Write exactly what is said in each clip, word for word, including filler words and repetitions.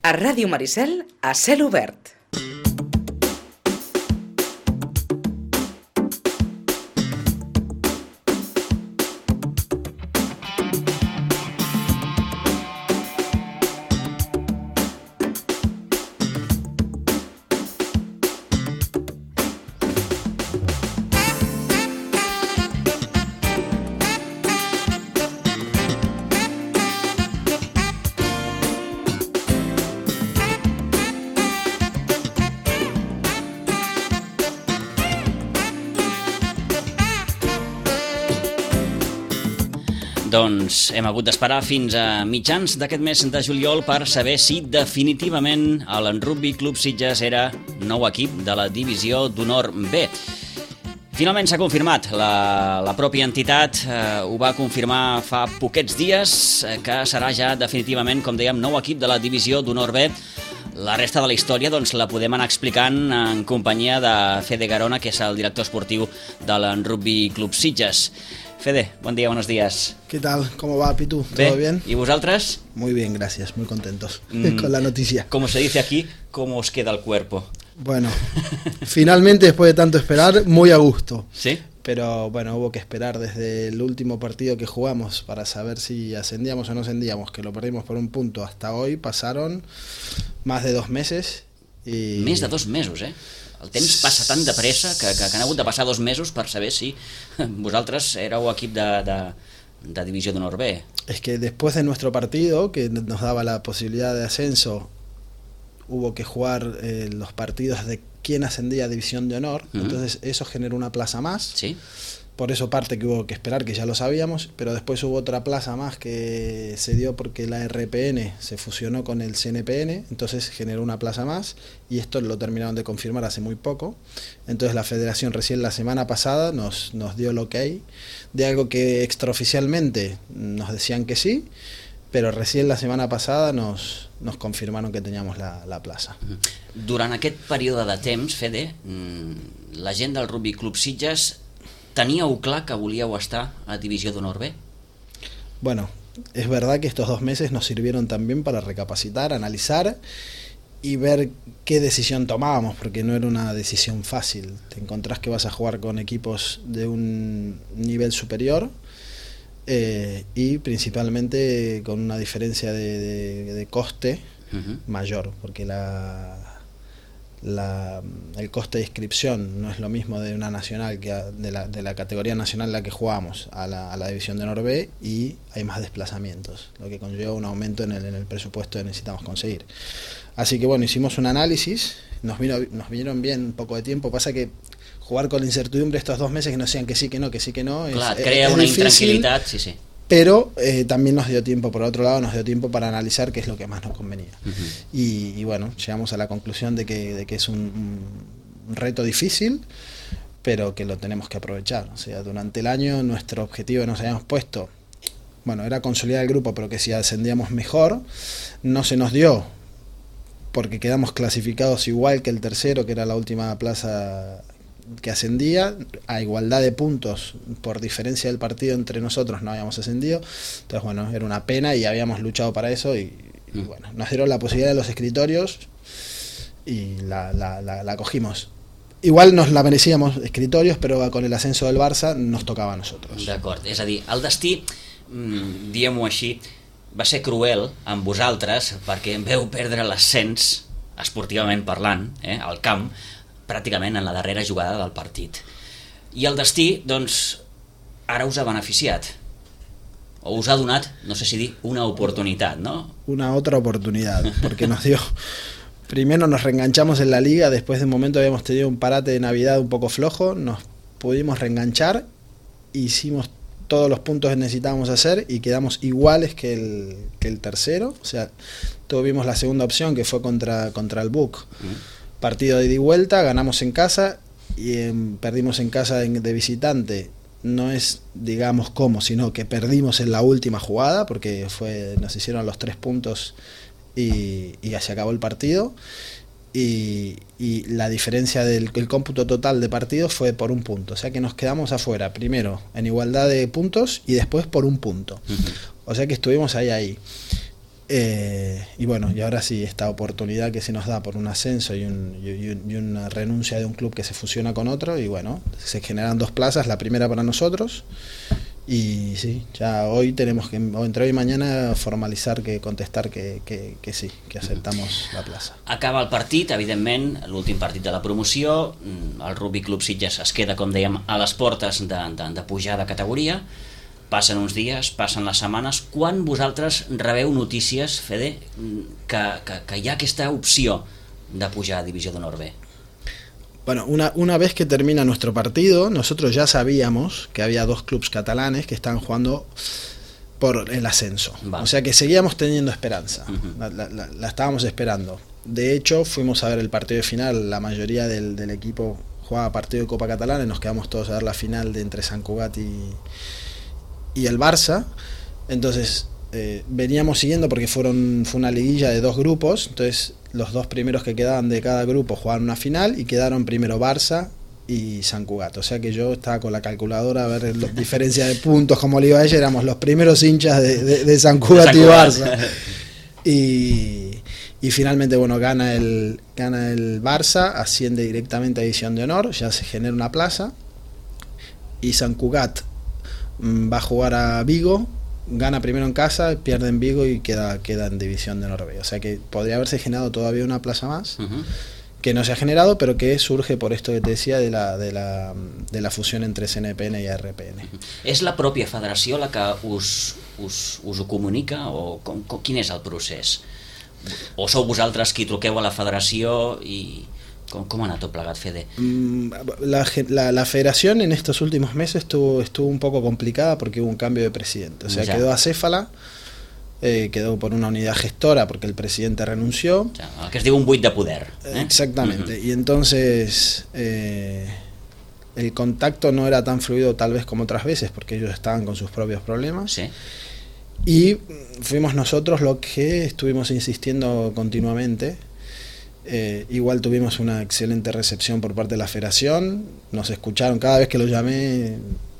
A Ràdio Maricel, a cel obert. Doncs hem hagut d'esperar fins a mitjans d'aquest mes de juliol per saber si definitivament el Rugby Club Sitges era nou equip de la divisió d'honor B. Finalment s'ha confirmat, la, la pròpia entitat eh, ho va confirmar fa poquets dies, eh, que serà ja definitivament, com dèiem, nou equip de la divisió d'honor B. La resta de la història doncs, la podem anar explicant en companyia de Fede Garona, que és el director esportiu del Rugby Club Sitges. Fede, buen día, buenos días. ¿Qué tal? ¿Cómo va, Pitu? ¿Todo Bé, bien? ¿Y vosotras? Muy bien, gracias, muy contentos Mm, con la noticia. Como se dice aquí, ¿cómo os queda el cuerpo? Bueno, finalmente, después de tanto esperar, muy a gusto. ¿Sí? Pero bueno, hubo que esperar desde el último partido que jugamos para saber si ascendíamos o no ascendíamos, que lo perdimos por un punto. Hasta hoy pasaron más de dos meses. I... Més de dos mesos, eh? El temps passa tan de pressa que, que, que han hagut de passar dos mesos per saber si vosaltres éreu equip de, de, de divisió d'honor B. Es que después de nuestro partido, que nos daba la posibilidad de ascenso, hubo que jugar eh, los partidos de quién ascendía a división de honor. Uh-huh. Entonces eso generó una plaza más. Sí. Por eso parte que hubo que esperar, que ya lo sabíamos, pero después hubo otra plaza más que se dio porque la R P N se fusionó con el C N P N, entonces generó una plaza más y esto lo terminaron de confirmar hace muy poco. Entonces la federación recién la semana pasada nos, nos dio el ok de algo que extraoficialmente nos decían que sí, pero recién la semana pasada nos, nos confirmaron que teníamos la, la plaza. Durant aquest període de temps, Fede, la gent del Rugby Club Sitges teníeu clar que volíeu estar a divisió d'honor B? Bueno, es verdad que estos dos meses nos sirvieron también para recapacitar, analizar y ver qué decisión tomábamos, porque no era una decisión fácil. Te encontrás que vas a jugar con equipos de un nivel superior eh, y principalmente con una diferencia de, de, de coste uh-huh. mayor, porque la... La, el coste de inscripción no es lo mismo de una nacional que a, de, la, de la categoría nacional en la que jugamos a la, a la división de honor B, y hay más desplazamientos, lo que conlleva un aumento en el, en el presupuesto que necesitamos conseguir. Así que bueno, hicimos un análisis, nos, vino, nos vinieron bien un poco de tiempo. Pasa que jugar con la incertidumbre estos dos meses que nos decían que sí, que no, que sí, que no, Clar, es, crea es una difícil, intranquilidad, sí, sí. Pero eh, también nos dio tiempo, por otro lado, nos dio tiempo para analizar qué es lo que más nos convenía. Uh-huh. Y, y bueno, llegamos a la conclusión de que, de que es un, un reto difícil, pero que lo tenemos que aprovechar. O sea, durante el año nuestro objetivo que nos habíamos puesto, bueno, era consolidar el grupo, pero que si ascendíamos mejor, no se nos dio, porque quedamos clasificados igual que el tercero, que era la última plaza que ascendía, a igualdad de puntos. Por diferencia del partido entre nosotros no habíamos ascendido, entonces bueno, era una pena y habíamos luchado para eso y, y bueno, nos dieron la posibilidad de los escritorios y la, la, la, la cogimos. Igual nos la merecíamos escritorios, pero con el ascenso del Barça nos tocava a nosotros. D'acord, és a dir, el destí, mmm, diguem-ho així, va ser cruel amb vosaltres perquè veu perdre l'ascens, esportivament parlant, eh, al camp, pràcticament en la darrera jugada del partit. I el destí, doncs, ara us ha beneficiat. O us ha donat, no sé si dir, una oportunitat, ¿no? Una otra oportunidad, porque nos dio... Primero nos reenganchamos en la liga, después de un momento habíamos tenido un parate de Navidad un poco flojo, nos pudimos reenganchar, hicimos todos los puntos que necesitábamos hacer y quedamos iguales que el, que el tercero. O sea, tuvimos la segunda opción que fue contra, contra el B U C. Mm. Partido de ida y vuelta, ganamos en casa y en, perdimos en casa de, de visitante. No es, digamos, cómo, sino que perdimos en la última jugada porque fue, nos hicieron los tres puntos y, y se acabó el partido. Y, y la diferencia del el cómputo total de partidos fue por un punto. O sea que nos quedamos afuera, primero en igualdad de puntos y después por un punto. Uh-huh. O sea que estuvimos ahí, ahí. Eh, y bueno, y ahora sí, esta oportunidad que se nos da por un ascenso y, un, y, y una renuncia de un club que se fusiona con otro, y bueno, se generan dos plazas, la primera para nosotros, y sí, ya hoy tenemos que, o entre hoy y mañana, formalizar, que contestar que, que, que sí, que aceptamos la plaza. Acaba el partit, evidentment, l'últim partit de la promoció, el Rugby Club Sitges es queda, com dèiem, a les portes de, de, de pujar de categoria. Passen uns dies, passen les setmanes. Quan vosaltres rebeu notícies, Fede, que, que, que hi ha aquesta opció de pujar a Divisió d'Honor B? Bueno, una, una vez que termina nuestro partido, nosotros ya sabíamos que había dos clubes catalanes que estaban jugando por el ascenso. Vale. O sea que seguíamos teniendo esperanza, uh-huh. la, la, la, la estábamos esperando. De hecho, fuimos a ver el partido de final, la mayoría del, del equipo jugaba partido de Copa Catalana y nos quedamos todos a ver la final de entre Sant Cugat y... y el Barça. Entonces eh, veníamos siguiendo porque fueron fue una liguilla de dos grupos, entonces los dos primeros que quedaban de cada grupo jugaron una final y quedaron primero Barça y Sant Cugat, o sea que yo estaba con la calculadora a ver la diferencia de puntos, como le iba a ella, éramos los primeros hinchas de, de, de Sant Cugat y Barça. y, y finalmente bueno, gana el, gana el Barça, asciende directamente a División de Honor, ya se genera una plaza, y Sant Cugat va a jugar a Vigo, gana primero en casa, pierde en Vigo y queda, queda en División de Honor B. O sea que podría haberse generado todavía una plaza más, uh-huh. que no se ha generado, pero que surge por esto que te decía de la, de la, de la fusión entre C N P N i A R P N. Uh-huh. És la pròpia federació la que us, us, us ho comunica, o com, com, quin és el procés? O sou vosaltres qui truqueu a la federació i... ¿Cómo, ¿Cómo ha anat tot plegat, Fede? La, la, la federación en estos últimos meses estuvo, estuvo un poco complicada porque hubo un cambio de presidente. O sea, ya. quedó acéfala, eh, quedó por una unidad gestora porque el presidente renunció. Ya, el que es diu un buit de poder. ¿eh? Exactamente. Uh-huh. Y entonces eh, el contacto no era tan fluido tal vez como otras veces porque ellos estaban con sus propios problemas. Sí. Y fuimos nosotros los que estuvimos insistiendo continuamente. Eh, igual tuvimos una excelente recepción por parte de la federación, nos escucharon cada vez que lo llamé,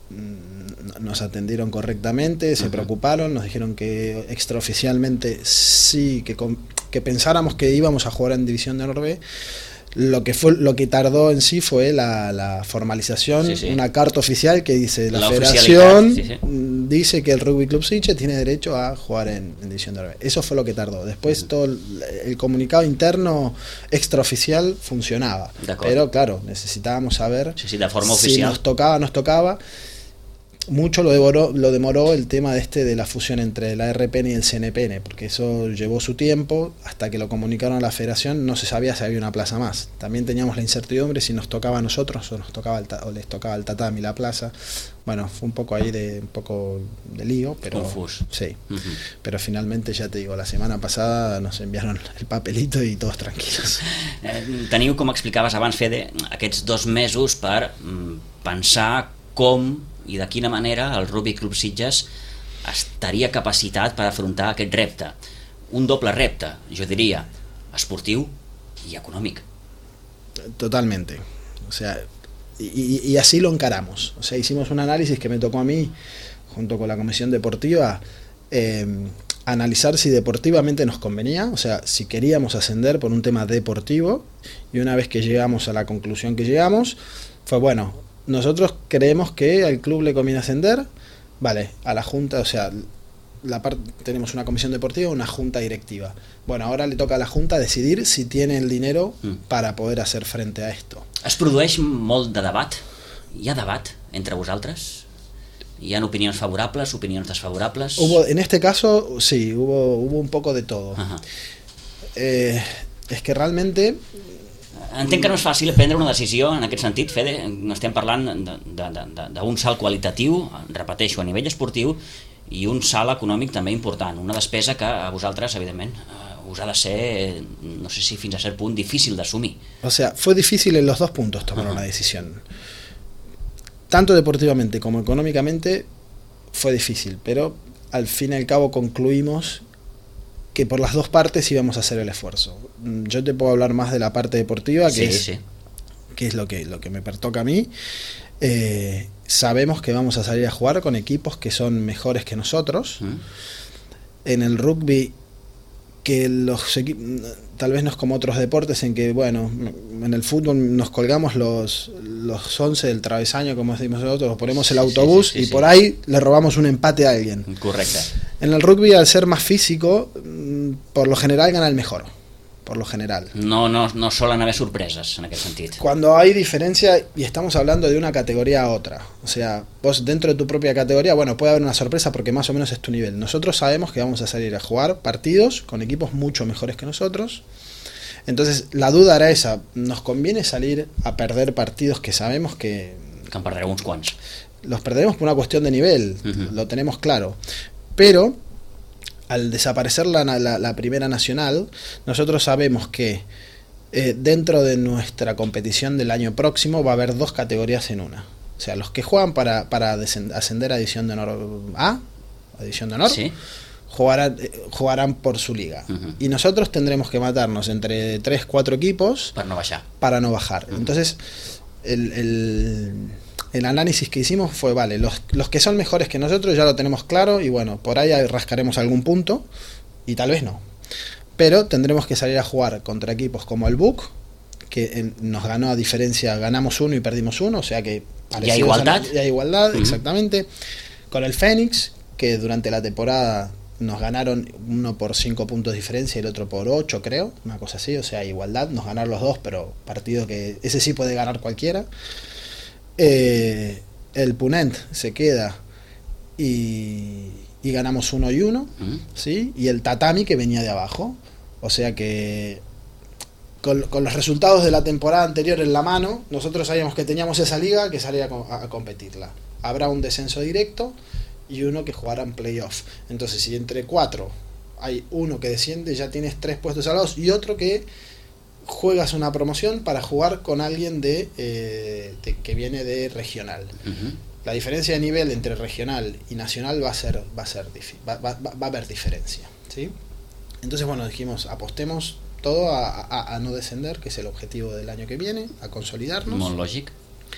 nos atendieron correctamente, se uh-huh. preocuparon, nos dijeron que extraoficialmente sí, que, que pensáramos que íbamos a jugar en División de Honor B. Lo que fue lo que tardó en sí fue la, la formalización, sí, sí. una carta oficial que dice la, la federación sí, sí. dice que el Rugby Club Sitges tiene derecho a jugar en, en División de Honor B. Eso fue lo que tardó. Después uh-huh. todo el, el comunicado interno extraoficial funcionaba, pero claro, necesitábamos saber sí, sí, de forma si oficial. nos tocaba nos tocaba. Mucho lo demoró, lo demoró el tema de este de la fusión entre la A R P N y el C N P N, porque eso llevó su tiempo, hasta que lo comunicaron a la federación no se sabía si había una plaza más. También teníamos la incertidumbre si nos tocaba a nosotros o nos tocaba el, o les tocaba al tatami la plaza. Bueno, fue un poco ahí de un poco de lío, pero confuso. Sí. Uh-huh. Pero finalmente ya te digo, la semana pasada nos enviaron el papelito y todos tranquilos. Eh, teniu, com explicaves abans, Fede, aquests dos mesos per mm, pensar com i de quina manera el Rugby Club Sitges estaria capacitat per afrontar aquest repte. Un doble repte, jo diria, esportiu y económico. Totalmente. O sea, y, y así lo encaramos. O sea, hicimos un análisis que me tocó a mí, junto con la comisión deportiva, eh, analizar si deportivamente nos convenía, o sea, si queríamos ascender por un tema deportivo, y una vez que llegamos a la conclusión que llegamos, fue bueno, nosotros creemos que al club le conviene ascender, vale, a la junta, o sea, la part, tenemos una comisión deportiva, una junta directiva. Bueno, ahora le toca a la junta decidir si tiene el dinero mm. para poder hacer frente a esto. Es produeix molt de debat? Hi ha debat entre vosaltres? ¿Y han opiniones favorables, opiniones desfavorables? Hubo, en este caso, sí, hubo, hubo un poco de todo. Uh-huh. eh, es que realmente... Entenc que no és fàcil prendre una decisió en aquest sentit, Fede. No estem parlant d'un salt qualitatiu, repeteixo, a nivell esportiu, i un salt econòmic també important. Una despesa que a vosaltres, evidentment, us ha de ser, no sé si fins a cert punt, difícil d'assumir. O sea, fue difícil en los dos puntos tomar uh-huh. una decisión. Tanto deportivamente como económicamente fue difícil, pero al fin y al cabo concluimos que por las dos partes íbamos a hacer el esfuerzo. Yo te puedo hablar más de la parte deportiva, que, sí, es, sí. que es lo que, lo que me pertoca a mí. Eh, sabemos que vamos a salir a jugar con equipos que son mejores que nosotros. ¿Mm? En el rugby que los equipos, tal vez no es como otros deportes en que, bueno, en el fútbol nos colgamos los, los once del travesaño, como decimos nosotros, ponemos el autobús sí, sí, sí, y sí. por ahí le robamos un empate a alguien. Correcte. En el rugby, al ser más físico, por lo general gana el mejor. Por lo general. No, no, no solen haver sorpreses en aquest sentit. Cuando hay diferencia, y estamos hablando de una categoría a otra, o sea, vos dentro de tu propia categoría, bueno, puede haber una sorpresa porque más o menos es tu nivel. Nosotros sabemos que vamos a salir a jugar partidos con equipos mucho mejores que nosotros. Entonces, la duda era esa, ¿nos conviene salir a perder partidos que sabemos que... Que en perdreu uns quants. Los perderemos por una cuestión de nivel, uh-huh. Lo tenemos claro. Pero... al desaparecer la, la, la primera nacional, nosotros sabemos que eh, dentro de nuestra competición del año próximo va a haber dos categorías en una. O sea, los que juegan para, para ascender a División de Honor A, a División de Honor, ¿sí? jugarán, eh, jugarán por su liga. Uh-huh. Y nosotros tendremos que matarnos entre tres, cuatro equipos para no bajar. Para no bajar. Uh-huh. Entonces, el... el El análisis que hicimos fue, vale, los, los que son mejores que nosotros ya lo tenemos claro y bueno, por ahí rascaremos algún punto y tal vez no. Pero tendremos que salir a jugar contra equipos como el B U C, que en, nos ganó a diferencia, ganamos uno y perdimos uno, o sea que... ¿Y hay igualdad? Y hay igualdad, uh-huh. Exactamente. Con el Fénix, que durante la temporada nos ganaron uno por cinco puntos de diferencia y el otro por ocho, creo, una cosa así, o sea, igualdad, nos ganaron los dos, pero partido que ese sí puede ganar cualquiera. Eh, el Punent se queda y, y ganamos uno y uno, uh-huh. ¿sí? Y el Tatami que venía de abajo, o sea que con, con los resultados de la temporada anterior en la mano, nosotros sabíamos que teníamos esa liga que salía a, a competirla. Habrá un descenso directo y uno que jugará en playoff. Entonces, si entre cuatro hay uno que desciende, ya tienes tres puestos salvados y otro que juegas una promoción para jugar con alguien de, eh, de que viene de regional. Uh-huh. La diferencia de nivel entre regional y nacional va a ser va a ser va, va, va a haber diferencia, ¿sí? Entonces, bueno, dijimos, apostemos todo a, a, a no descender, que es el objetivo del año que viene, a consolidarnos. Molt lògic.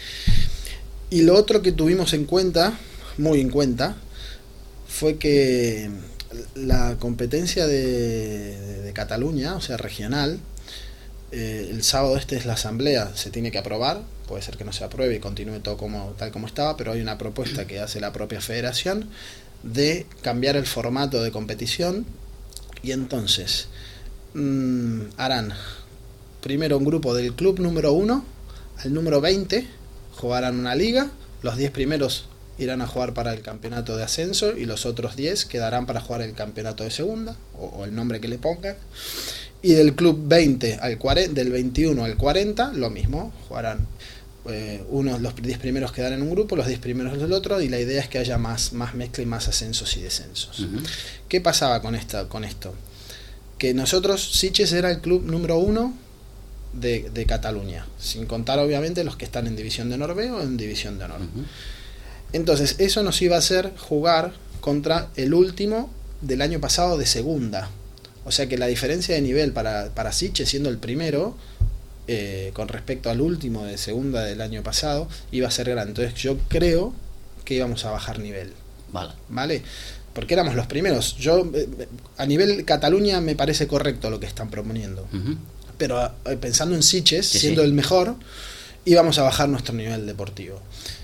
Y lo otro que tuvimos en cuenta, muy en cuenta, fue que la competencia de, de, de Cataluña, o sea, regional, Eh, el sábado este es la asamblea, se tiene que aprobar, puede ser que no se apruebe y continúe todo como, tal como estaba, pero hay una propuesta que hace la propia federación de cambiar el formato de competición y entonces mmm, harán primero un grupo del club número uno al número veinte, jugarán una liga, los diez primeros irán a jugar para el campeonato de ascenso y los otros diez quedarán para jugar el campeonato de segunda o, o el nombre que le pongan. Y del club veinte al cuarenta, del veintiuno al cuarenta, lo mismo, jugarán eh, unos, los diez primeros quedan en un grupo, los diez primeros del otro, y la idea es que haya más, más mezcla y más ascensos y descensos. Uh-huh. ¿Qué pasaba con, esta, con esto? Que nosotros, Sitges era el club número uno de, de Cataluña, sin contar obviamente los que están en División de Honor B o en División de Honor. Uh-huh. Entonces, eso nos iba a hacer jugar contra el último del año pasado de segunda. O sea que la diferencia de nivel para, para Sitges siendo el primero eh, con respecto al último de segunda del año pasado iba a ser grande. Entonces yo creo que íbamos a bajar nivel. Vale. ¿Vale? Porque éramos los primeros. Yo eh, a nivel Cataluña me parece correcto lo que están proponiendo. Uh-huh. Pero eh, pensando en Sitges, sí, siendo sí. el mejor, íbamos a bajar nuestro nivel deportivo.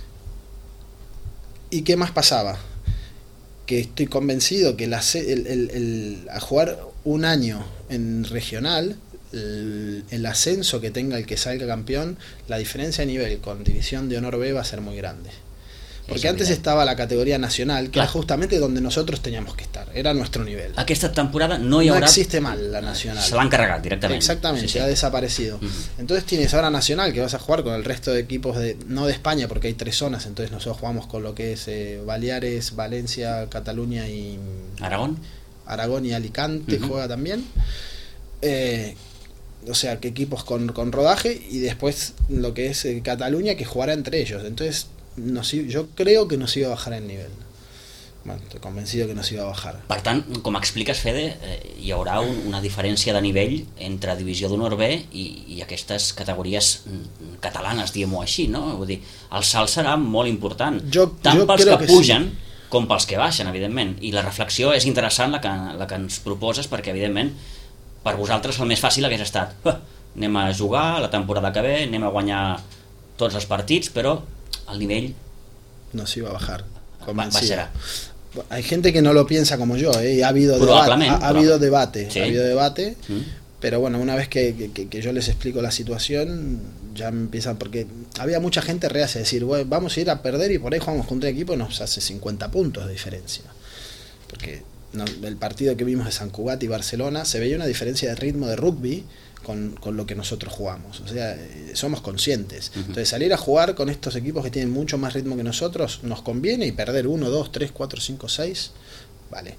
¿Y qué más pasaba? Que estoy convencido que la, el, el, el, a jugar un año en regional, el, el ascenso que tenga el que salga campeón, la diferencia de nivel con División de Honor B va a ser muy grande. Porque antes mira. estaba la categoría nacional, que Clar. era justamente donde nosotros teníamos que estar, era nuestro nivel. Aquesta temporada no hi haurà... No existe mal la nacional. Se l'han carregat directament. Exactamente, sí, sí. ha desaparecido. Uh-huh. Entonces tienes ahora nacional, que vas a jugar con el resto de equipos, de no de España, porque hay tres zonas, entonces nosotros jugamos con lo que es eh, Baleares, Valencia, Cataluña y... Aragón. Aragón y Alicante uh-huh. juega también. Eh, o sea, que equipos con, con rodaje, y después lo que es eh, Cataluña, que jugará entre ellos. Entonces... Nos, yo creo que nos iba a bajar el nivel. Bueno, estoy convencido que nos iba a bajar. Per tant, com expliques, Fede, eh, hi haurà un, una diferència de nivell entre Divisió d'Honor B i, i aquestes categories catalanes, diguem-ho així, no? Vull dir, el salt serà molt important. Jo, tant jo pels que, que pugen sí. com pels que baixen, evidentment. I la reflexió és interessant, la que, la que ens proposes, perquè, evidentment, per vosaltres el més fàcil hagués estat uh, anem a jugar la temporada que ve, anem a guanyar tots els partits, però el nivell nos iba a bajar. Baixarà. Hay gente que no lo piensa como yo, ¿eh? ha habido debate, ha, ha habido debate, ¿sí? ha habido debate, ¿Mm? Pero bueno, una vez que, que, que yo les explico la situación, ya me empiezan, porque había mucha gente reacia a decir, bueno, vamos a ir a perder y por ahí jugamos contra un equipo y nos hace cincuenta puntos de diferencia. Porque no, el partido que vimos de San Cugat y Barcelona se veía una diferencia de ritmo de rugby con, con lo que nosotros jugamos, o sea, eh, somos conscientes. Uh-huh. Entonces salir a jugar con estos equipos que tienen mucho más ritmo que nosotros nos conviene, y perder uno, dos, tres, cuatro, cinco, seis, vale.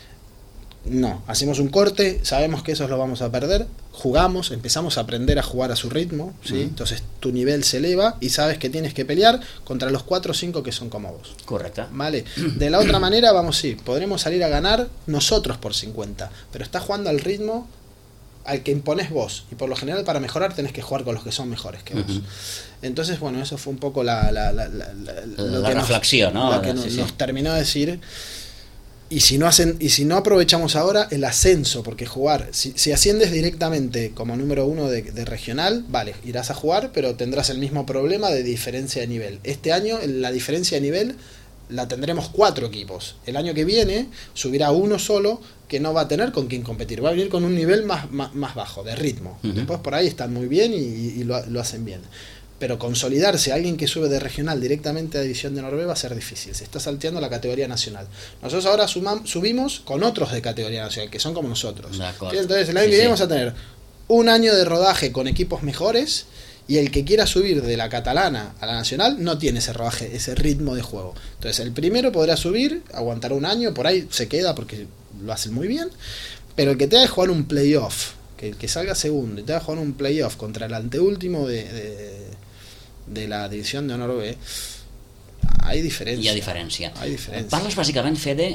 No, hacemos un corte, sabemos que esos lo vamos a perder, jugamos, empezamos a aprender a jugar a su ritmo, ¿sí? Uh-huh. Entonces tu nivel se eleva y sabes que tienes que pelear contra los cuatro o cinco que son como vos. Correcto. Vale. De la otra manera, vamos, sí, podremos salir a ganar nosotros por cincuenta, pero estás jugando al ritmo al que impones vos, y por lo general para mejorar tenés que jugar con los que son mejores que vos. Uh-huh. Entonces, bueno, eso fue un poco la, la, la, la, la, lo la que reflexión, nos, ¿no? Lo que sí, nos, sí. nos terminó de decir. Y si no hacen, y si no aprovechamos ahora el ascenso, porque jugar, si, si asciendes directamente como número uno de, de regional, vale, irás a jugar, pero tendrás el mismo problema de diferencia de nivel. Este año la diferencia de nivel la tendremos cuatro equipos. El año que viene subirá uno solo que no va a tener con quién competir, va a venir con un nivel más, más, más bajo, de ritmo. Uh-huh. Después por ahí están muy bien y, y lo, lo hacen bien. Pero consolidarse, alguien que sube de regional directamente a División de Honor B va a ser difícil, se está salteando la categoría nacional. Nosotros ahora sumam, subimos con otros de categoría nacional, que son como nosotros. Entonces el año sí, que viene sí. vamos a tener un año de rodaje con equipos mejores, y el que quiera subir de la catalana a la nacional no tiene ese rodaje, ese ritmo de juego. Entonces el primero podrá subir, aguantará un año, por ahí se queda porque lo hacen muy bien, pero el que tenga que jugar un playoff, que el que salga segundo y tenga que jugar un playoff contra el anteúltimo de... de de la División de Honor B, hay diferència. Hi ha diferència. Hay diferència. Parles bàsicament, Fede,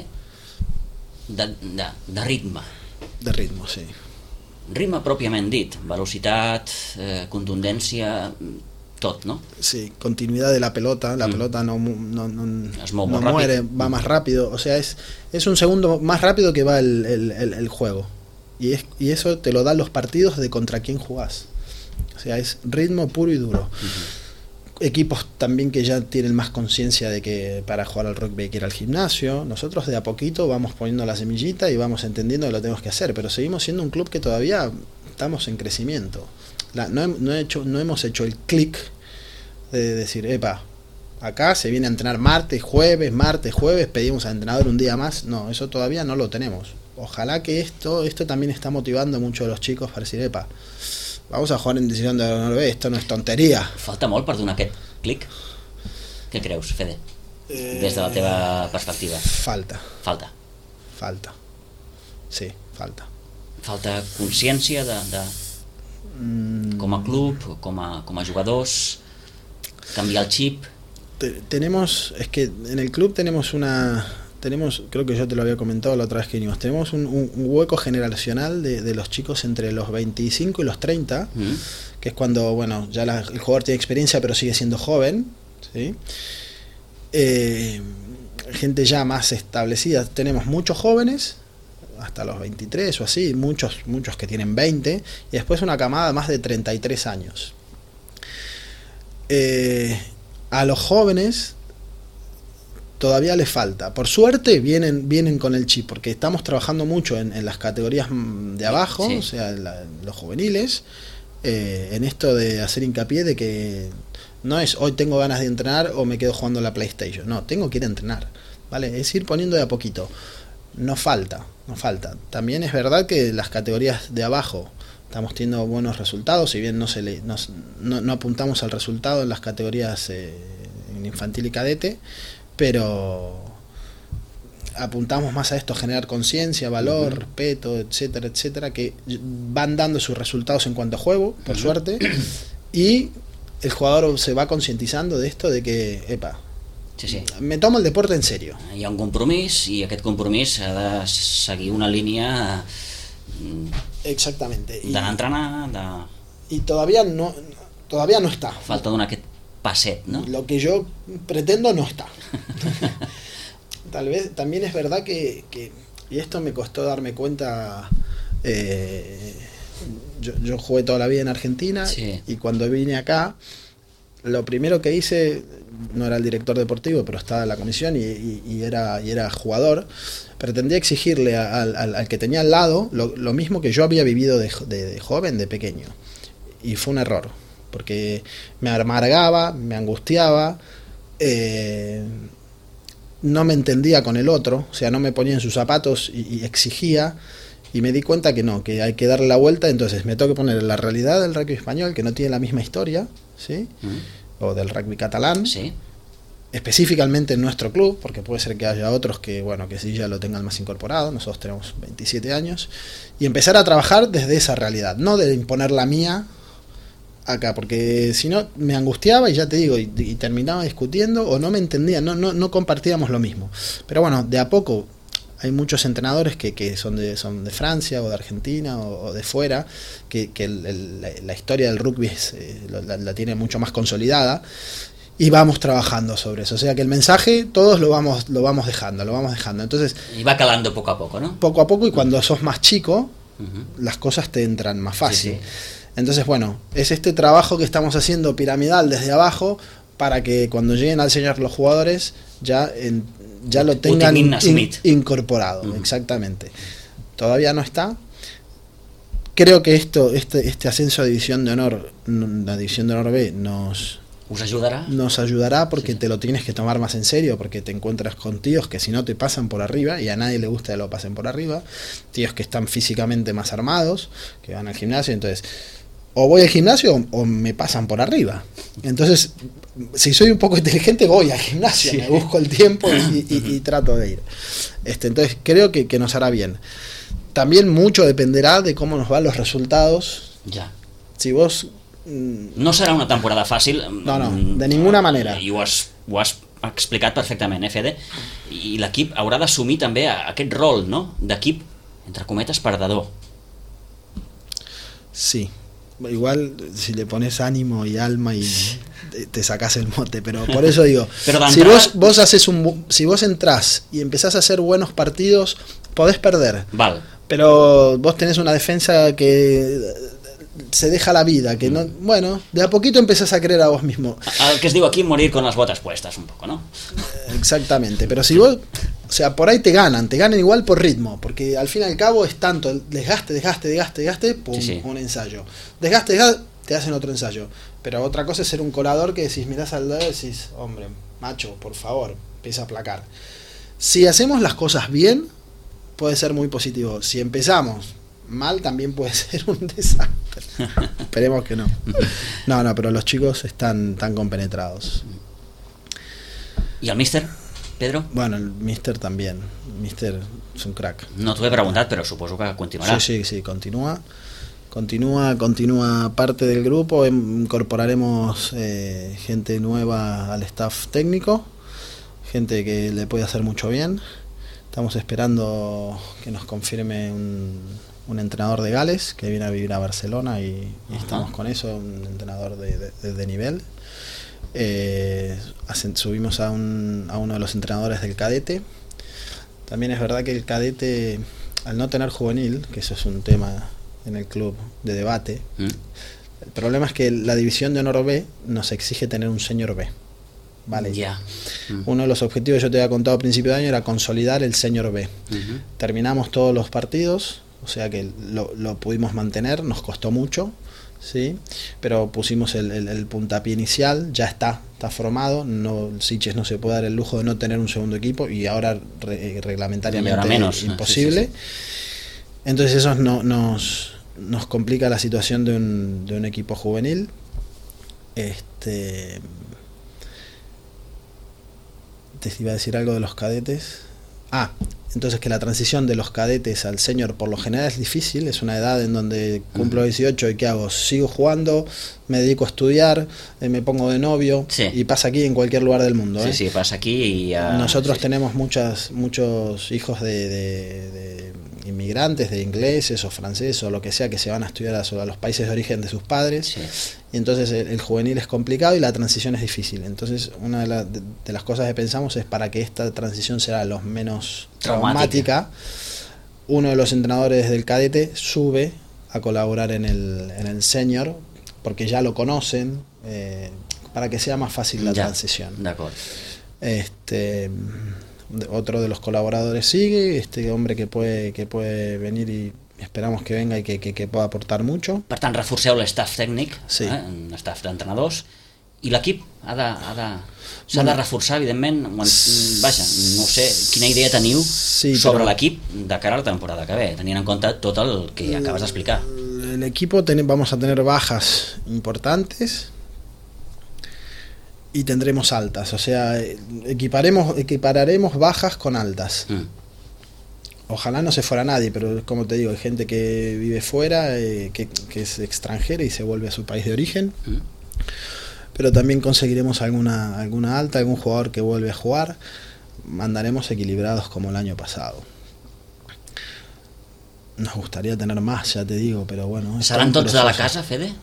de, de, de ritme. De ritme, sí. Ritme pròpiament dit, velocitat, eh, contundència, tot, ¿no? Sí, continuidad de la pelota, la mm. pelota no, no, no, es no muere, va más rápido, o sea, es, es un segundo más rápido que va el, el, el, el juego. Y, es, y eso te lo dan los partidos de contra quién jugás. O sea, es ritmo puro y duro. Uh-huh. Equipos también que ya tienen más conciencia de que para jugar al rugby hay que ir al gimnasio. Nosotros de a poquito vamos poniendo la semillita y vamos entendiendo que lo tenemos que hacer, pero seguimos siendo un club que todavía estamos en crecimiento. La, no, no, he hecho, no hemos hecho el clic de decir, epa, acá se viene a entrenar martes, jueves, martes, jueves, pedimos al entrenador un día más. No, eso todavía no lo tenemos. Ojalá que esto, esto también está motivando mucho a los chicos para decir, epa, vamos a jugar en División de Honor B, esto no és tonteria. Falta molt per donar aquest clic? Què creus, Fede? Eh, Des de la teva perspectiva. Falta. Falta. Falta. Sí, falta. Falta consciència de, de mm. com a club, com a, com a jugadors, canviar el chip. Te, tenemos, es que en el club tenemos una... Tenemos, creo que yo te lo había comentado la otra vez que vinimos, tenemos un, un, un hueco generacional de, de los chicos entre los veinticinco y los treinta, mm. que es cuando, bueno, ya la, el jugador tiene experiencia pero sigue siendo joven, ¿sí? Eh, gente ya más establecida, tenemos muchos jóvenes, hasta los veintitrés o así, muchos, muchos que tienen veinte, y después una camada más de treinta y tres años. Eh, a los jóvenes todavía les falta. Por suerte vienen, vienen con el chip, porque estamos trabajando mucho en, en las categorías de abajo, sí. O sea, en la, los juveniles, eh, en esto de hacer hincapié de que no es hoy tengo ganas de entrenar o me quedo jugando la PlayStation. No, tengo que ir a entrenar, ¿vale? Es ir poniendo de a poquito. No falta, no falta. También es verdad que las categorías de abajo estamos teniendo buenos resultados, si bien no, se le, no, no, no apuntamos al resultado en las categorías eh, en infantil y cadete, pero apuntamos más a esto, generar conciencia, valor, uh-huh. respeto, etcétera, etcétera, que van dando sus resultados en cuanto a juego, por uh-huh. suerte, y el jugador se va concientizando de esto, de que, epa, sí, sí. me tomo el deporte en serio. Hi ha un compromís i aquest compromís ha de seguir una línia exactamente d'anar a entrenar de... y todavía no, todavía no está. Falta donar aquest passet, ¿no? Lo que yo pretendo no está. Tal vez, también es verdad que, que y esto me costó darme cuenta, eh, yo, yo jugué toda la vida en Argentina, sí. Y cuando vine acá, lo primero que hice, no era el director deportivo, pero estaba en la comisión y, y, y, era, y era jugador, pretendía exigirle al, al, al que tenía al lado lo, lo mismo que yo había vivido de, de, de joven, de pequeño. Y fue un error, porque me amargaba, me angustiaba, eh, no me entendía con el otro, o sea, no me ponía en sus zapatos y, y exigía, y me di cuenta que no, que hay que darle la vuelta. Entonces me tengo que poner en la realidad del rugby español, que no tiene la misma historia, ¿sí? Mm. O del rugby catalán, sí. Específicamente en nuestro club, porque puede ser que haya otros que, bueno, que sí ya lo tengan más incorporado. Nosotros tenemos veintisiete años, y empezar a trabajar desde esa realidad, no de imponer la mía acá, porque si no me angustiaba y ya te digo, y, y terminaba discutiendo o no me entendía, no, no, no compartíamos lo mismo. Pero bueno, de a poco hay muchos entrenadores que, que son, de, son de Francia o de Argentina o, o de fuera, que, que el, el, la, la historia del rugby es, eh, la, la tiene mucho más consolidada, y vamos trabajando sobre eso. O sea que el mensaje todos lo vamos, lo vamos dejando, lo vamos dejando. Entonces, y va calando poco a poco, ¿no? Poco a poco, y cuando sos más chico, uh-huh. las cosas te entran más fácil. Sí, sí. Entonces, bueno, es este trabajo que estamos haciendo piramidal desde abajo, para que cuando lleguen al señor los jugadores ya, en, ya lo tengan in, in, incorporado. Uh-huh. Exactamente. Todavía no está. Creo que esto, este, este ascenso a División de Honor, la División de Honor B, nos... ¿Os ayudará? Nos ayudará, porque sí. Te lo tienes que tomar más en serio, porque te encuentras con tíos que si no te pasan por arriba, y a nadie le gusta que lo pasen por arriba, tíos que están físicamente más armados, que van al gimnasio. Entonces, o voy al gimnasio o, o me pasan por arriba. Entonces, si soy un poco inteligente, voy al gimnasio, sí. Me busco el tiempo y, y, y, y trato de ir. Este, entonces, creo que, que nos hará bien. También mucho dependerá de cómo nos van los resultados. Ya. Si vos... No serà una temporada fàcil. No, no, de ninguna manera. I ho has, ho has explicat perfectament, eh, Fede? I l'equip haurà d'assumir també aquest rol, no?, d'equip, entre cometes, perdedor. Sí. Igual si le pones ánimo y alma y te, te sacas el mote, pero por eso digo, si vos, vos haces un, si vos entrás y empezás a hacer buenos partidos, podés perder. Vale. Pero vos tenés una defensa que se deja la vida, que no, bueno, de a poquito empezás a creer a vos mismo. Al que es digo aquí, morir con las botas puestas un poco, ¿no? Exactamente, pero si vos, o sea, por ahí te ganan, te ganan igual por ritmo, porque al fin y al cabo es tanto el desgaste, desgaste, desgaste, desgaste, pum, sí, sí. Un ensayo. Desgaste, desgaste, te hacen otro ensayo. Pero otra cosa es ser un colador que decís, mirás al dedo y decís, hombre, macho, por favor, empieza a aplacar. Si hacemos las cosas bien, puede ser muy positivo. Si empezamos mal, también puede ser un desastre. Esperemos que no. No, no, pero los chicos están tan compenetrados. ¿Y el míster, Pedro? Bueno, el míster también. El míster es un crack. No t'ho he preguntat, però suposo que continuarà. Sí, sí, sí, continúa. Continúa, continúa parte del grupo. Incorporaremos eh, gente nueva al staff técnico, gente que le puede hacer mucho bien. Estamos esperando que nos confirme un, un entrenador de Gales que viene a vivir a Barcelona, y, y estamos con eso, un entrenador de, de, de nivel. Eh, subimos a, un, a uno de los entrenadores del cadete. También es verdad que el cadete, al no tener juvenil, que eso es un tema en el club de debate, ¿Mm? El problema es que la División de Honor B nos exige tener un Senior B. Vale. Yeah. Mm. Uno de los objetivos que yo te había contado a principio de año era consolidar el Senior B. Uh-huh. Terminamos todos los partidos, o sea que lo, lo pudimos mantener, nos costó mucho, sí, pero pusimos el, el, el puntapié inicial, ya está, está formado. No, Sitges no se puede dar el lujo de no tener un segundo equipo, y ahora re, reglamentariamente ahora menos, imposible. Sí, sí, sí. Entonces eso no, nos, nos complica la situación de un, de un equipo juvenil. Este... Te iba a decir algo de los cadetes. Ah, entonces que la transición de los cadetes al senior por lo general es difícil. Es una edad en donde cumplo dieciocho y ¿qué hago? Sigo jugando, me dedico a estudiar, eh, me pongo de novio, sí. Y pasa aquí en cualquier lugar del mundo. Sí, ¿eh? sí, pasa aquí y... Uh, Nosotros sí, tenemos muchas, muchos hijos de, de, de, inmigrantes, de ingleses o franceses o lo que sea, que se van a estudiar a, a los países de origen de sus padres. Sí. Y entonces el, el juvenil es complicado y la transición es difícil. Entonces una de, la, de, de las cosas que pensamos es, para que esta transición sea lo menos traumática, uno de los entrenadores del cadete sube a colaborar en el, en el senior, porque ya lo conocen, eh, para que sea más fácil la ya, transición. De acuerdo. Este, otro de los colaboradores sigue, este hombre que puede, que puede venir y esperamos que venga i que, que, que pueda aportar mucho. Per tant, reforceu l'estaf tècnic, sí. eh, l'estaf d'entrenadors, i l'equip ha de, ha de, s'ha bueno, de reforçar, evidentment. Vaja, no sé quina idea teniu sí, sobre però... l'equip de cara a la temporada que ve, tenint en compte tot el que acabes d'explicar. El equipo ten, vamos a tener bajas importantes y tendremos altas, o sea, equiparemos, equipararemos bajas con altas. Mm. Ojalá no se fuera nadie, pero como te digo, hay gente que vive fuera, eh, que, que es extranjera y se vuelve a su país de origen. Mm. Pero también conseguiremos alguna, alguna alta, algún jugador que vuelve a jugar. Andaremos equilibrados como el año pasado. Nos gustaría tener más, ya te digo, pero bueno. ¿Serán todos de la casa, Fede?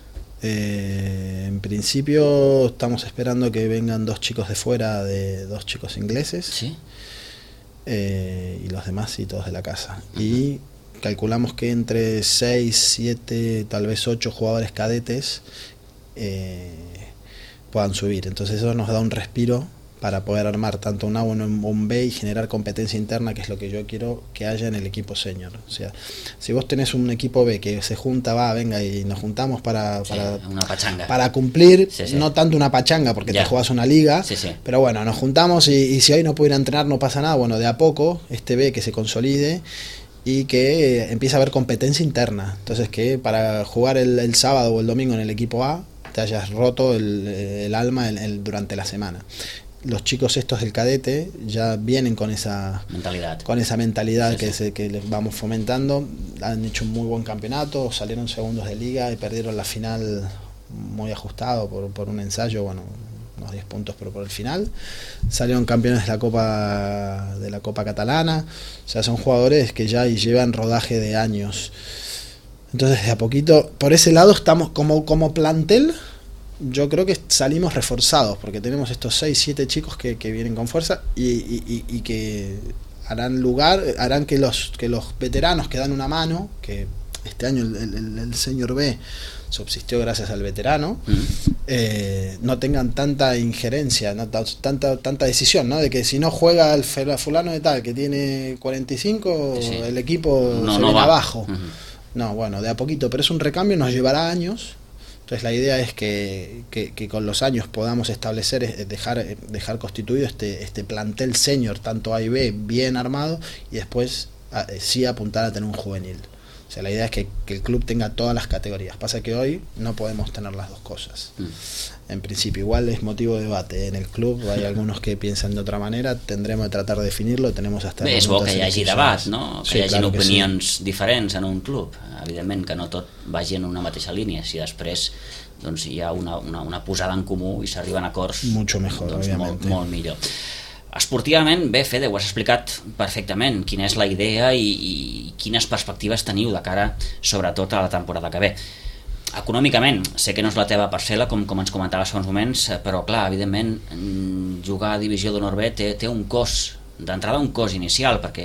Eh, en principio estamos esperando que vengan dos chicos de fuera, de dos chicos ingleses. Sí. Eh, y los demás sí, todos de la casa. Uh-huh. Y calculamos que entre seis, siete, tal vez ocho jugadores cadetes eh, puedan subir. Entonces eso nos da un respiro para poder armar tanto un A como un B y generar competencia interna, que es lo que yo quiero que haya en el equipo senior. O sea, si vos tenés un equipo B que se junta, va, venga, y nos juntamos para, para, sí, una pachanga. para cumplir, sí, sí. no tanto una pachanga porque ya. te jugás una liga, sí, sí. pero bueno, nos juntamos y, y si hoy no pudiera entrenar no pasa nada, bueno, de a poco este B que se consolide y que eh, empiece a haber competencia interna. Entonces que para jugar el, el sábado o el domingo en el equipo A te hayas roto el, el alma el, el, durante la semana. Los chicos estos del cadete ya vienen con esa mentalidad, con esa mentalidad sí, que, sí. Se, que les vamos fomentando. Han hecho un muy buen campeonato, salieron segundos de liga y perdieron la final muy ajustado por, por un ensayo, bueno, unos diez puntos, pero por el final salieron campeones de la Copa de la Copa Catalana. O sea, son jugadores que ya llevan rodaje de años. Entonces, de a poquito, por ese lado estamos como, como plantel. Yo creo que salimos reforzados porque tenemos estos seis, siete chicos que, que vienen con fuerza y, y, y que harán lugar, harán que los, que los veteranos que dan una mano, que este año el, el, el Senior B subsistió gracias al veterano, mm. eh, no tengan tanta injerencia, no, tanta, tanta decisión, ¿no? De que si no juega el fulano de tal que tiene cuarenta y cinco, sí. el equipo no, se no viene va. abajo. Uh-huh. No, bueno, de a poquito, pero es un recambio, nos llevará años. Entonces la idea es que, que, que con los años podamos establecer, dejar, dejar constituido este, este plantel senior, tanto A y B, bien armado, y después a, sí apuntar a tener un juvenil. O sea, la idea es que, que el club tenga todas las categorías. Pasa que hoy no podemos tener las dos cosas. Mm. En principio, igual es motivo de debate. En el club hay algunos que piensan de otra manera, tendremos que tratar de definirlo, tenemos hasta... Bé, és bo que hi hagi debat, no? Que sí, hi hagi claro opinions sí. diferents en un club. Evidentment que no tot vagi en una mateixa línia. Si després doncs, hi ha una, una, una posada en comú i s'arriben a acords, mucho mejor, doncs, molt, obviamente. molt millor. Esportivament, bé, Fede, ho has explicat perfectament, quina és la idea i, i quines perspectives teniu de cara, sobretot, a la temporada que ve. Econòmicament, sé que no és la teva parcel·la, com, com ens comentaves fa uns moments, però clar, evidentment, jugar a Divisió d'Honor B té, té un cost, d'entrada un cost inicial, perquè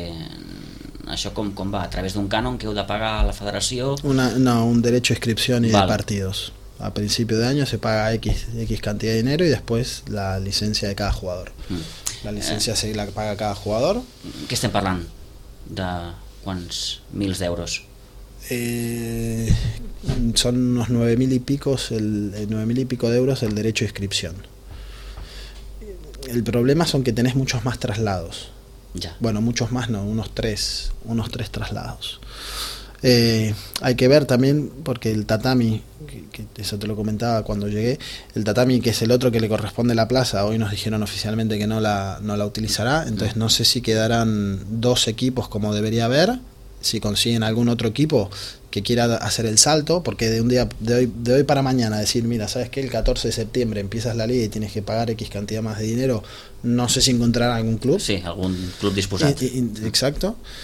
això com, com va? A través d'un cànon que heu de pagar a la federació? Una, no, un derecho de inscripción y vale. de partidos. A principio de año se paga X, X cantidad de dinero y después la licencia de cada jugador. Mm. La licencia eh, se la paga cada jugador. Què estem parlant? De quants mils d'euros? Eh, son unos nueve mil y pico el, el nueve mil y pico de euros el derecho de inscripción. El problema son que tenés muchos más traslados. Ya. Bueno, muchos más no, unos tres, unos tres traslados. Eh, hay que ver también, porque el tatami, que, que eso te lo comentaba cuando llegué, el tatami, que es el otro que le corresponde la plaza, hoy nos dijeron oficialmente que no la, no la utilizará, entonces no sé si quedarán dos equipos como debería haber, si consiguen algún otro equipo que quiera hacer el salto, porque de un día de hoy, de hoy para mañana decir, mira, ¿sabes qué? El catorce de septiembre empiezas la liga y tienes que pagar X cantidad más de dinero, no sé si encontrarán algún club. Sí, algún club disposat. I, i, exacto.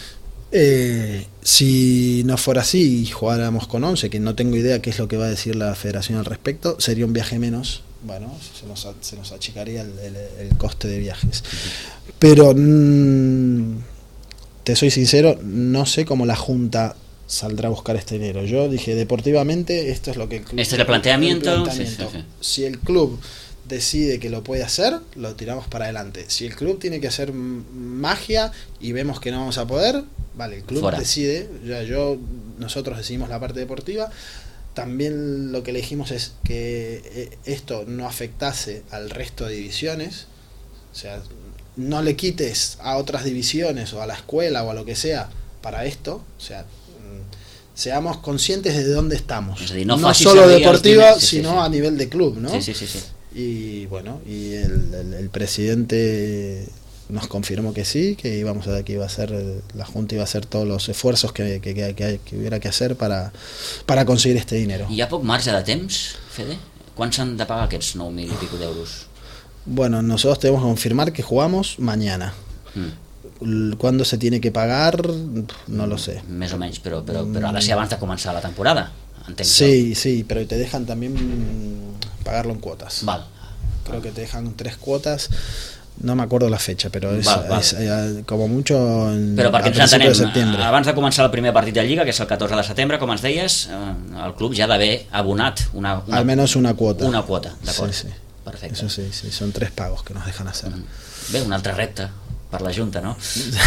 Eh, si no fuera así y jugáramos con once, que no tengo idea qué es lo que va a decir la federación al respecto, sería un viaje menos. Bueno, se nos, se nos achicaría el, el, el coste de viajes. Pero mmm, te soy sincero, no sé cómo la Junta saldrá a buscar este dinero. Yo dije, deportivamente, esto es lo que el club... Este es el planteamiento. El planteamiento. Sí, sí, sí. Si el club decide que lo puede hacer, lo tiramos para adelante. Si el club tiene que hacer magia y vemos que no vamos a poder, vale, el club Fuera. decide. Ya yo, nosotros decidimos la parte deportiva. También lo que le dijimos es que esto no afectase al resto de divisiones. O sea, no le quites a otras divisiones o a la escuela o a lo que sea para esto. O sea, seamos conscientes de dónde estamos. Es decir, no no solo deportiva, sí, sino sí, sí. a nivel de club, ¿no? Sí, sí, sí, sí. Y bueno, y el, el, el presidente nos confirmó que sí, que íbamos a que iba a hacer la Junta iba a hacer todos los esfuerzos que, que, que, que, que hubiera que hacer para, para conseguir este dinero. Hi ha poc marge de temps, Fede? Quan s'han de pagar aquests nou mil i pico d'euros? Bueno, nosotros tenemos que confirmar que jugamos mañana. Mm. ¿Cuándo se tiene que pagar? No lo sé. Més o menys, però, però, però ha de ser abans de començar la temporada. Entenc sí, jo. Sí, pero te dejan también pagarlo en cuotas. Val. Creo que te dejan tres cuotas. No me acuerdo la fecha, però és, val, val. és eh, com a mucho en, però perquè ens entenem, abans de començar el primer partit de Lliga, que és el catorze de setembre, com ens deies, eh, el club ja ha d'haver abonat una, una, al menos una quota. Una quota, d'acord. Sí, sí. Perfecte. Eso sí, sí, son tres pagos que nos dejan hacer. Mm. Bé, un altre repte per la Junta, no?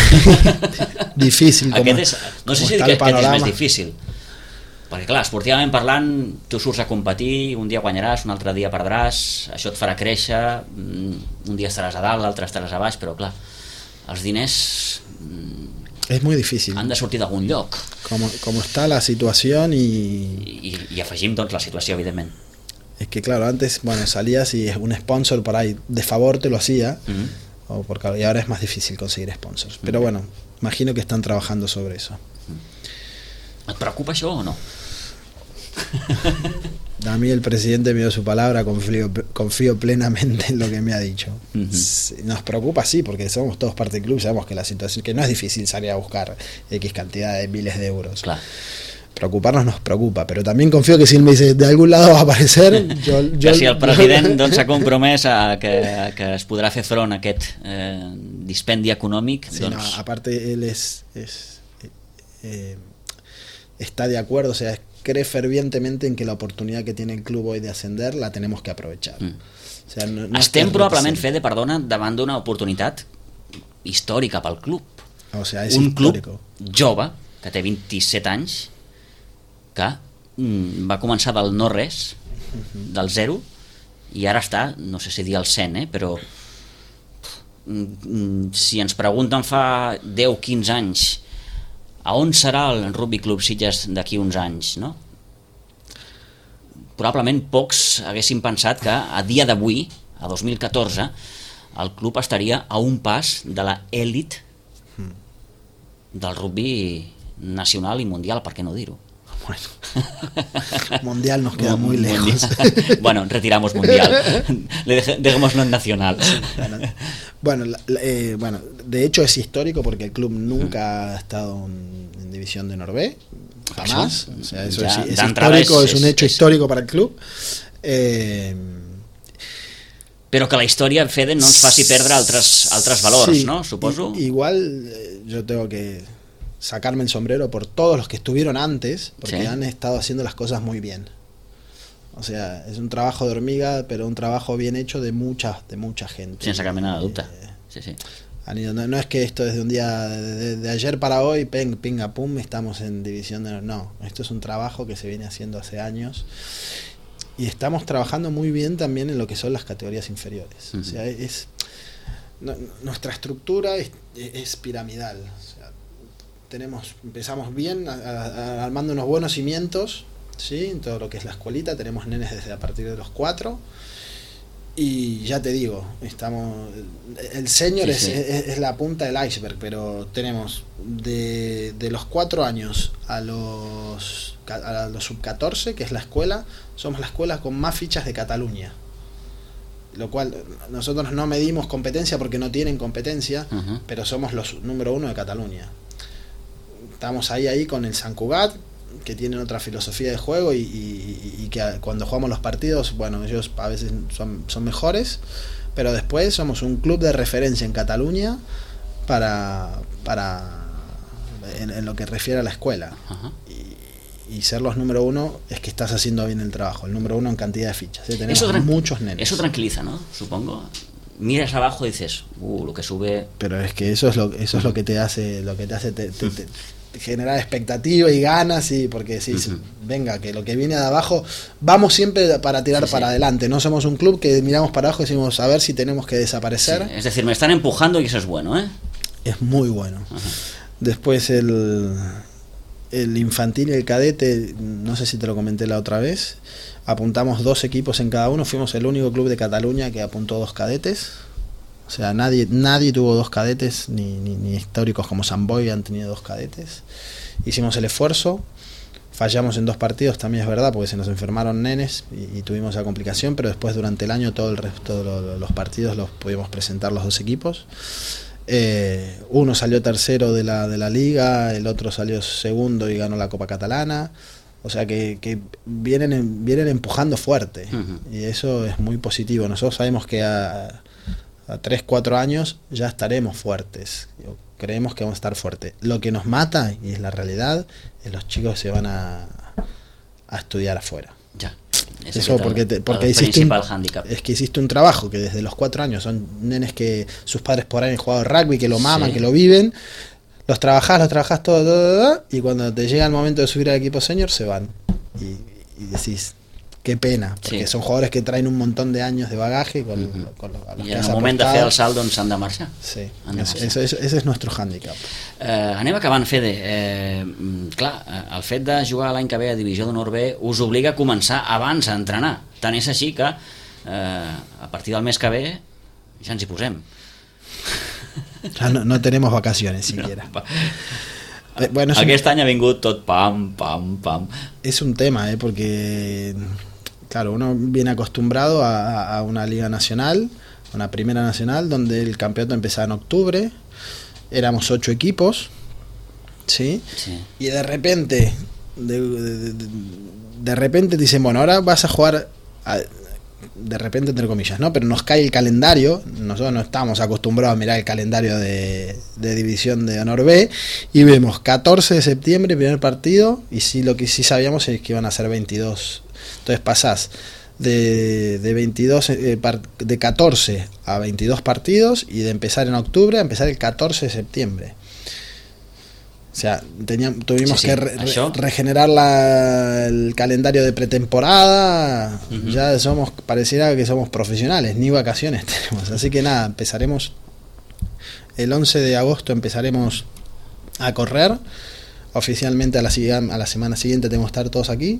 Difícil. Com, és, no sé si aquest, aquest és més difícil. Perquè clar, esportivament parlant, tu surts a competir, un dia guanyaràs, un altre dia perdràs, això et farà créixer, un dia estaràs a dalt, l'altre estaràs a baix, però clar, els diners es muy difícil. Han de sortir d'algun lloc. Com, com està la situació i... I, i afegim doncs la situació, evidentment. Es que claro, antes, bueno, salías y un sponsor por ahí de favor te lo hacía, mm-hmm. o porque, y ahora es más difícil conseguir sponsors. Pero mm-hmm. bueno, imagino que están trabajando sobre eso. ¿Et preocupa això o no? A mí el presidente me dio su palabra, confío, confío plenamente en lo que me ha dicho. Uh-huh. Nos preocupa, sí, porque somos todos parte del club, sabemos que la situación, que no es difícil salir a buscar X cantidad de miles de euros. Claro. Preocuparnos nos preocupa, pero también confío que si él me dice de algún lado va a aparecer, yo... yo que si el president doncs, s'ha compromès a que, a que es podrà fer front a aquest eh, dispendi econòmic, sí, doncs... no, aparte él es... es eh, está de acuerdo, o sea, cree fervientemente en que la oportunidad que tiene el club hoy de ascender la tenemos que aprovechar. Mm. O sea, no, no estem probablement, Fede, perdona, davant d'una oportunitat històrica pel club. O sea, és un histórico. Club jove, que té vint-i-set anys, que mm, va començar del no-res, del zero, i ara està, no sé si dir al cent, eh, però mm, si ens pregunten fa deu quinze anys a on serà el Rugby Club Sitges d'aquí uns anys, no? Probablement pocs haguessin pensat que a dia d'avui, a dos mil catorze, el club estaria a un pas de la èlit del rugby nacional i mundial, per què no dir-ho? Bueno, mundial nos queda muy lejos. Bueno, retiramos mundial. Dejémoslo en nacional. Bueno, bueno, la, eh, bueno, de hecho es histórico porque el club nunca ha estado en, en división de Norbe, jamás. O sea, eso ja, es, es histórico, es, es un hecho es, histórico para el club. Eh, Però que la història, Fede, no ens faci perdre altres, altres valors, sí, ¿no? Suposo. I, igual eh, yo tengo que sacarme el sombrero por todos los que estuvieron antes, porque sí. han estado haciendo las cosas muy bien. O sea, es un trabajo de hormiga, pero un trabajo bien hecho de mucha, de mucha gente. Sin sacarme nada de duda. Eh, sí, sí. No, no es que esto es de un día, de, de ayer para hoy, ping, pinga, pum, estamos en división de... No, esto es un trabajo que se viene haciendo hace años. Y estamos trabajando muy bien también en lo que son las categorías inferiores. Uh-huh. O sea, es... No, nuestra estructura es, es piramidal. O sea, tenemos, empezamos bien, a, a, armando unos buenos cimientos, ¿sí? En todo lo que es la escuelita, tenemos nenes desde a partir de los cuatro, y ya te digo, estamos, el senior sí, sí. Es, es, es la punta del iceberg, pero tenemos de, de los cuatro años a los, a los sub catorce, que es la escuela, somos la escuela con más fichas de Cataluña. Lo cual nosotros no medimos competencia porque no tienen competencia, uh-huh. pero somos los número uno de Cataluña. estamos ahí ahí con el San Cugat, que tienen otra filosofía de juego y, y, y que cuando jugamos los partidos, bueno, ellos a veces son, son mejores, pero después somos un club de referencia en Cataluña para, para en, en lo que refiere a la escuela. Ajá. Y, y ser los número uno es que estás haciendo bien el trabajo, el número uno en cantidad de fichas, ¿eh? Tenemos eso muchos nenes. Eso tranquiliza, ¿no? Supongo. Miras abajo y dices, uh, lo que sube. Pero es que eso es lo, eso es lo que te hace, lo que te hace te, te, te, te generar expectativa y ganas, y porque si uh-huh. venga, que lo que viene de abajo, vamos siempre para tirar sí, para sí. adelante. No somos un club que miramos para abajo y decimos a ver si tenemos que desaparecer. Sí, es decir, me están empujando y eso es bueno, ¿eh? Es muy bueno. Uh-huh. Después el, el infantil y el cadete, no sé si te lo comenté la otra vez, apuntamos dos equipos en cada uno, fuimos el único club de Cataluña que apuntó dos cadetes, o sea, nadie nadie tuvo dos cadetes, ni, ni, ni históricos como San Boi han tenido dos cadetes. Hicimos el esfuerzo, fallamos en dos partidos, también es verdad, porque se nos enfermaron nenes y, y tuvimos esa complicación, pero después durante el año todo el resto de lo, los partidos los pudimos presentar los dos equipos. Eh, uno salió tercero de la, de la liga, el otro salió segundo y ganó la Copa Catalana. O sea que, que vienen, vienen empujando fuerte. Uh-huh. Y eso es muy positivo. Nosotros sabemos que a, a tres, cuatro años ya estaremos fuertes. Creemos que vamos a estar fuertes. Lo que nos mata, y es la realidad, es los chicos se van a, a estudiar afuera. Ya. Eso, eso porque, te, porque hiciste un, es que hiciste un trabajo que desde los cuatro años son nenes que sus padres por ahí han jugado rugby, que lo maman, sí. que lo viven. Los trabajás, los trabajás todo, todo, todo, y cuando te llega el momento de subir al equipo senior se van. Y, y decís, qué pena, porque sí. son jugadores que traen un montón de años de bagaje con, uh-huh. con, con, con i en el moment de fer el salt doncs s'han de marxar. Sí, ese es, es, es nuestro hándicap. Eh, anem acabant, Fede. Eh, clar, el fet de jugar l'any que ve a Divisió d'Honor B us obliga a començar abans a entrenar. Tant és així que eh, a partir del mes que ve ja ens hi posem. Ya no, no tenemos vacaciones siquiera. No, bueno, aquest un, any ha vingut tot pam, pam, pam. Es un tema, ¿eh? Porque claro, uno viene acostumbrado a, a una liga nacional, una primera nacional, donde el campeonato empezaba en octubre, éramos ocho equipos, ¿sí? Sí. Y de repente, de, de, de, de repente dicen, bueno, ahora vas a jugar... A, de repente entre comillas, ¿no? Pero nos cae el calendario, nosotros no estamos acostumbrados a mirar el calendario de, de División de Honor B y vemos catorce de septiembre primer partido y sí, lo que sí sabíamos es que iban a ser veintidós, entonces pasás de, de veintidós eh, de catorce a veintidós partidos y de empezar en octubre a empezar el catorce de septiembre. O sea, teníamos, tuvimos sí, sí. que re, re, regenerar la, el calendario de pretemporada. Uh-huh. Ya somos, pareciera que somos profesionales, ni vacaciones tenemos. Así que nada, empezaremos el once de agosto, empezaremos a correr. Oficialmente a la, a la semana siguiente tenemos que estar todos aquí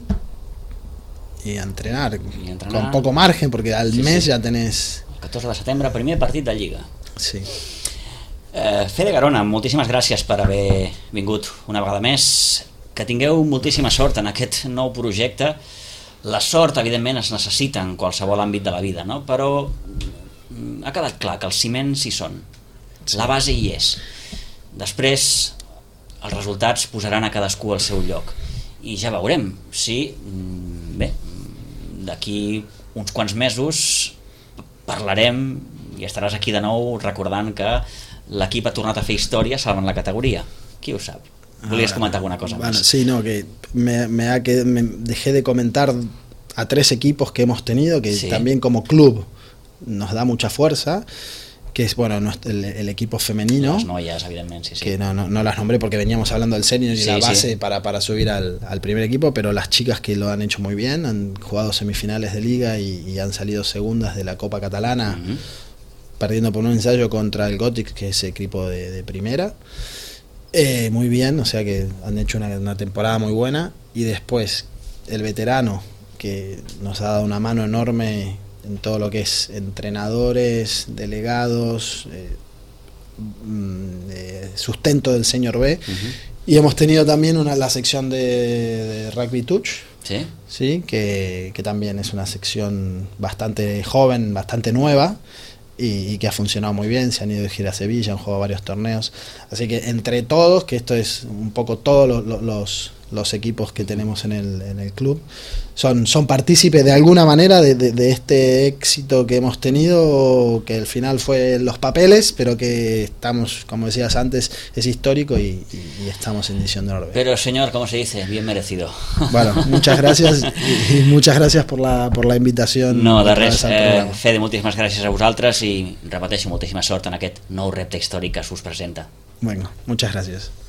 y a entrenar, y entrenar con poco margen, porque al sí, mes sí. ya tenés... El catorze de setembre, primer partit de Lliga. Sí. Uh, Fede Garona, moltíssimes gràcies per haver vingut una vegada més. Que tingueu moltíssima sort en aquest nou projecte. La sort, evidentment, es necessita en qualsevol àmbit de la vida, no? Però ha quedat clar que els ciments hi són. Sí. La base hi és. Després, els resultats posaran a cadascú al seu lloc. I ja veurem si, bé, d'aquí uns quants mesos parlarem i estaràs aquí de nou recordant que l'equip ha tornat a fer història salvant la categoría. Qui ho sap? ¿Podrías ah, comentar alguna cosa bueno, más? Sí, no, que me, me, ha, que me dejé de comentar a tres equipos que hemos tenido, que sí. también como club nos da mucha fuerza, que es, bueno, el, el equipo femenino. Las noias, evidentemente, sí, sí. Que no, no, no las nombré porque veníamos hablando del senior y sí, la base sí. para, para subir al, al primer equipo, pero las chicas que lo han hecho muy bien, han jugado semifinales de liga y, y han salido segundas de la Copa Catalana, uh-huh. perdiendo por un ensayo contra el Gothic, que es equipo de, de primera. Eh, muy bien, o sea que han hecho una, una temporada muy buena. Y después el veterano, que nos ha dado una mano enorme en todo lo que es entrenadores, delegados, eh, eh, sustento del Senior B. Uh-huh. Y hemos tenido también una, la sección de, de Rugby Touch, ¿sí? ¿sí? Que, que también es una sección bastante joven, bastante nueva. y, y que ha funcionado muy bien. Se han ido de gira a Sevilla, han jugado varios torneos. Así que entre todos, que esto es un poco todos los, los, los equipos que tenemos en el, en el club, son, son partícipes de alguna manera de, de, de este éxito que hemos tenido, que al final fue los papeles, pero que estamos, como decías antes, es histórico y, y, y estamos en División de Honor B. Pero señor, ¿cómo se dice? Bien merecido. Bueno, muchas gracias y, y muchas gracias por la, por la invitación. No, de res. Eh, Fede, moltíssimes gràcies a vosaltres i repeteixo, moltíssima sort en aquest nou repte històric que us presenta. Bueno, muchas gracias.